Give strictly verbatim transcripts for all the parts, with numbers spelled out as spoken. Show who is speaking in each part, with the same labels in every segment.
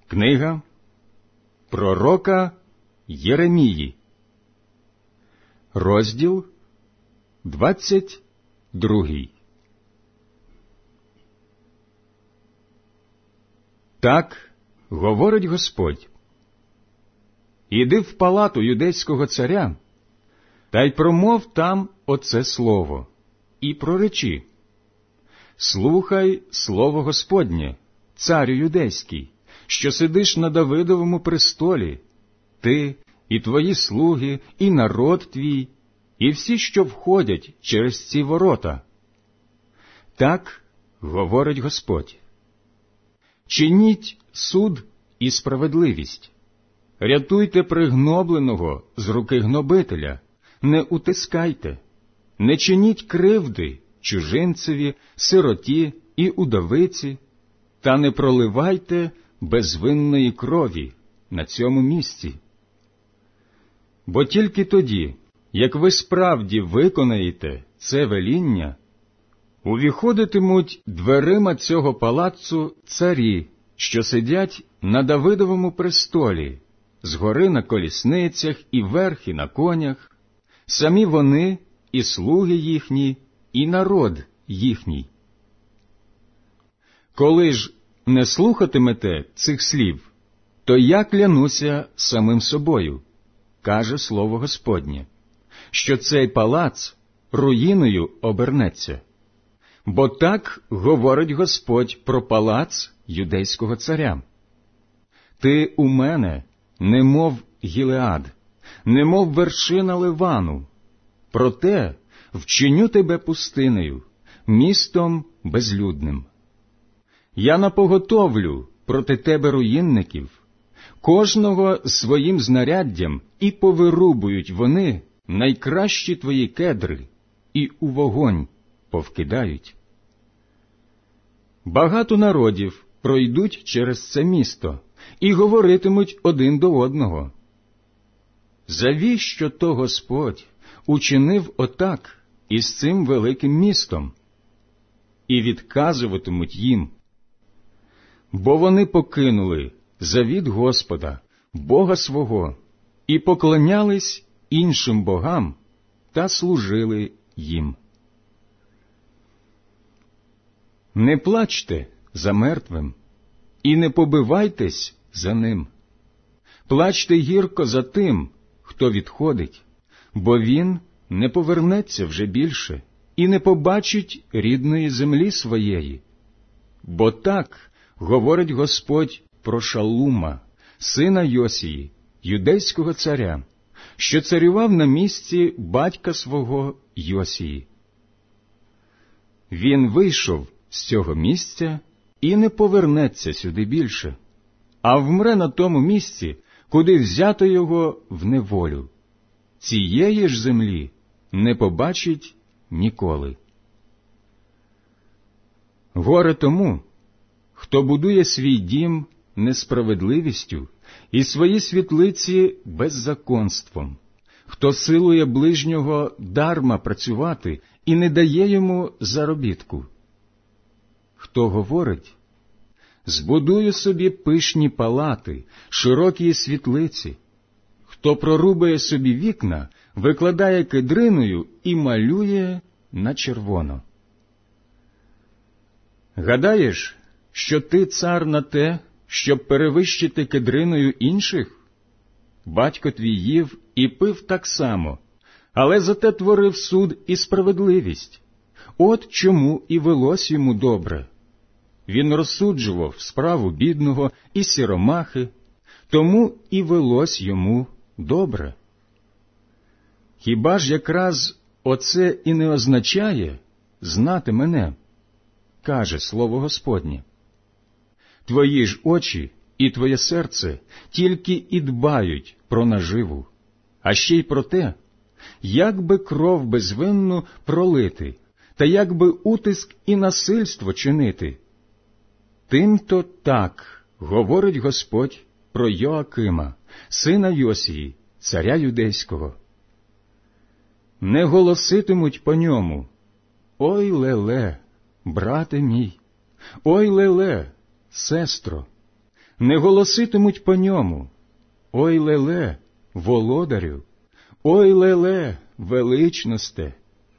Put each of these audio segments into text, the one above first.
Speaker 1: Книга пророка Єремії, розділ двадцять другий. Так говорить Господь: «Іди в палату юдейського царя, та й промов там оце слово, і проречи: слухай слово Господнє, царю юдейський, що сидиш на Давидовому престолі, ти і твої слуги, і народ твій, і всі, що входять через ці ворота. Так говорить Господь: чиніть суд і справедливість, рятуйте пригнобленого з руки гнобителя, не утискайте, не чиніть кривди чужинцеві, сироті і удовиці, та не проливайте безвинної крові на цьому місці. Бо тільки тоді, як ви справді виконаєте це веління, увіходитимуть дверима цього палацу царі, що сидять на Давидовому престолі, згори на колісницях і верхи на конях, самі вони і слуги їхні, і народ їхній. Коли ж не слухатимете цих слів, то я клянуся самим собою, каже слово Господнє, що цей палац руїною обернеться. Бо так говорить Господь про палац юдейського царя. Ти у мене, немов Гілеад, немов вершина Ливану, проте вчиню тебе пустинею, містом безлюдним. Я напоготовлю проти тебе руїнників, кожного своїм знаряддям, і повирубують вони найкращі твої кедри, і у вогонь повкидають. Багато народів пройдуть через це місто і говоритимуть один до одного: завіщо то Господь учинив отак із цим великим містом? І відказуватимуть їм: бо вони покинули завіт Господа, Бога свого, і поклонялись іншим богам та служили їм. Не плачте за мертвим, і не побивайтесь за ним. Плачте гірко за тим, хто відходить, бо він не повернеться вже більше і не побачить рідної землі своєї. Бо так говорить Господь про Шалума, сина Йосії, юдейського царя, що царював на місці батька свого Йосії. Він вийшов з цього місця і не повернеться сюди більше, а вмре на тому місці, куди взято його в неволю. Цієї ж землі не побачить ніколи. Горе тому, хто будує свій дім несправедливістю і свої світлиці беззаконством, хто силує ближнього дарма працювати і не дає йому заробітку. Хто говорить: збудую собі пишні палати, широкі світлиці, хто прорубує собі вікна, викладає кедриною і малює на червоно. Гадаєш, що ти цар на те, щоб перевищити кедриною інших? Батько твій їв і пив так само, але зате творив суд і справедливість. От чому і велось йому добре. Він розсуджував справу бідного і сіромахи, тому і велось йому добре. Хіба ж якраз оце і не означає знати мене, каже слово Господнє? Твої ж очі і твоє серце тільки і дбають про наживу, а ще й про те, як би кров безвинну пролити, та як би утиск і насильство чинити. Тим-то так говорить Господь про Йоакима, сина Йосії, царя юдейського. Не голоситимуть по ньому: ой леле, брате мій, ой леле, сестро, не голоситимуть по ньому: «Ой леле, володарю! Ой леле, величносте!»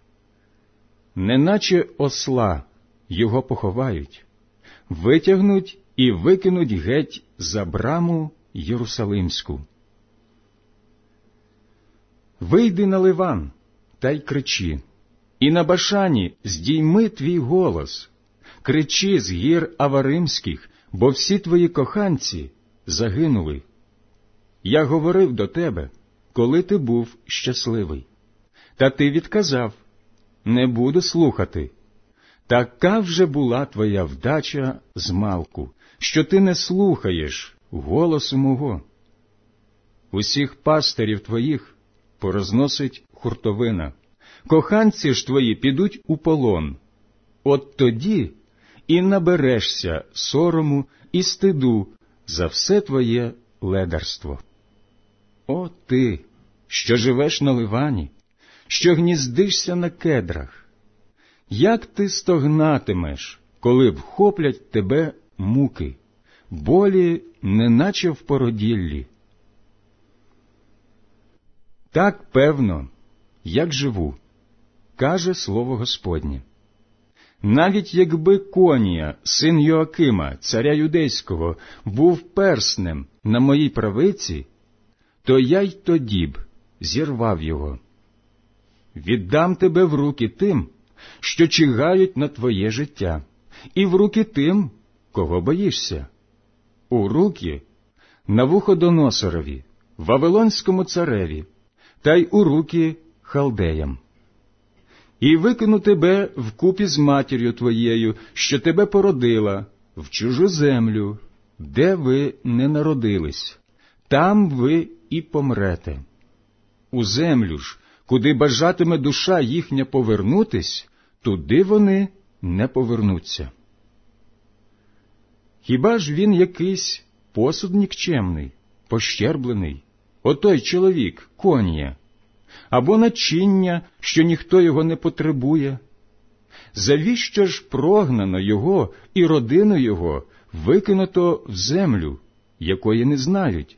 Speaker 1: Неначе осла його поховають, витягнуть і викинуть геть за браму Єрусалимську. Вийди на Ливан та й кричи, і на Башані здійми твій голос. Кричи з гір Аваримських, бо всі твої коханці загинули. Я говорив до тебе, коли ти був щасливий. Та ти відказав: не буду слухати. Така вже була твоя вдача змалку, що ти не слухаєш голосу мого. Усіх пастирів твоїх порозносить хуртовина, коханці ж твої підуть у полон. От тоді і наберешся сорому і стиду за все твоє ледарство. О ти, що живеш на Ливані, що гніздишся на кедрах, як ти стогнатимеш, коли вхоплять тебе муки, болі, неначе в породіллі. Так певно, як живу, каже слово Господнє. Навіть якби Конія, син Йоакима, царя юдейського, був перснем на моїй правиці, то я й тоді б зірвав його. Віддам тебе в руки тим, що чигають на твоє життя, і в руки тим, кого боїшся, у руки Навуходоносорові, Вавилонському цареві, та й у руки халдеям. І викину тебе вкупі з матір'ю твоєю, що тебе породила, в чужу землю, де ви не народились, там ви і помрете. У землю ж, куди бажатиме душа їхня повернутись, туди вони не повернуться. Хіба ж він якийсь посуд нікчемний, пощерблений, отой чоловік, Конія, або начиння, що ніхто його не потребує? Завіщо ж прогнано його і родину його викинуто в землю, якої не знають?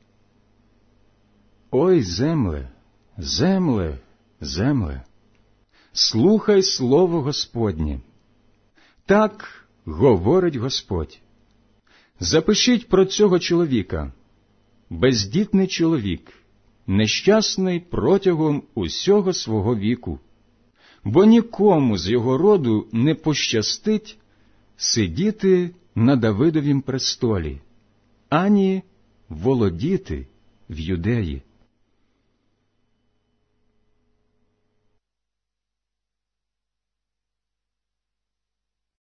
Speaker 1: Ой, земле, земле, земле, слухай слово Господнє. Так говорить Господь. Запишіть про цього чоловіка: бездітний чоловік, нещасний протягом усього свого віку, бо нікому з його роду не пощастить сидіти на Давидовім престолі, ані володіти в Юдеї.